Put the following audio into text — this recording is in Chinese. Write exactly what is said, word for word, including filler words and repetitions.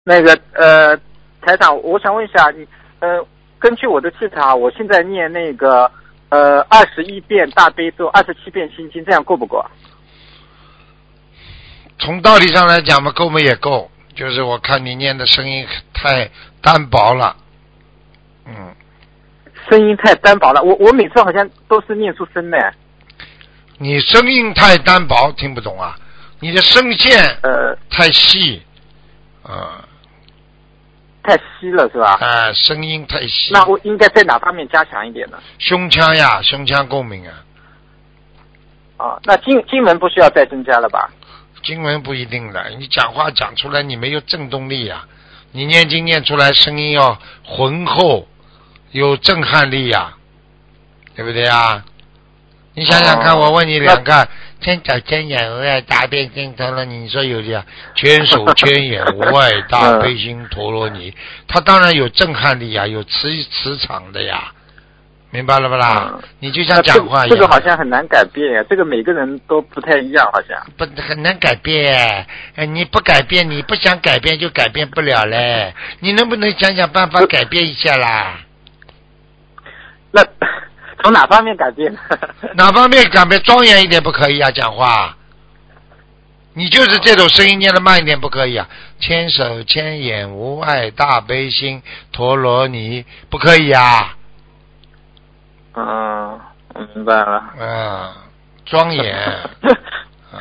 那个呃，台长，我想问一下你，呃，根据我的气场，我现在念那个呃二十一遍大悲咒，二十七遍心经，这样够不够？ 从道理上来讲嘛，够嘛也够，就是我看你念的声音太单薄了，嗯。 声音太单薄了，我我每次好像都是念出声的。 你声音太单薄，听不懂啊？你的声线呃太细，啊、 太稀了是吧？ 啊、呃，声音太细。 那我应该在哪方面加强一点呢？ 胸腔呀，胸腔共鸣啊。 啊，那经经文不需要再增加了吧？ 经文不一定的，你讲话讲出来你没有震动力呀、啊，你念经念出来声音要浑厚，有震撼力呀、啊，对不对啊？你想想看， 哦、 我问你两个，千手千眼无碍大悲心陀罗尼，你说有的千手千眼无碍大悲心陀罗尼，它当然有震撼力呀、啊，有磁磁场的呀。明白了不啦、嗯？你就像讲话一样、 这个，这个好像很难改变，这个每个人都不太一样，好像不很难改变。你不改变，你不想改变就改变不了嘞。你能不能想想办法改变一下啦？ 那从哪方面改变？ 哪方面改变？庄严一点不可以啊，讲话。你就是这种声音念得慢一点不可以啊。千手千眼无碍大悲心陀罗尼不可以啊。 嗯，我明白了。 嗯，庄严。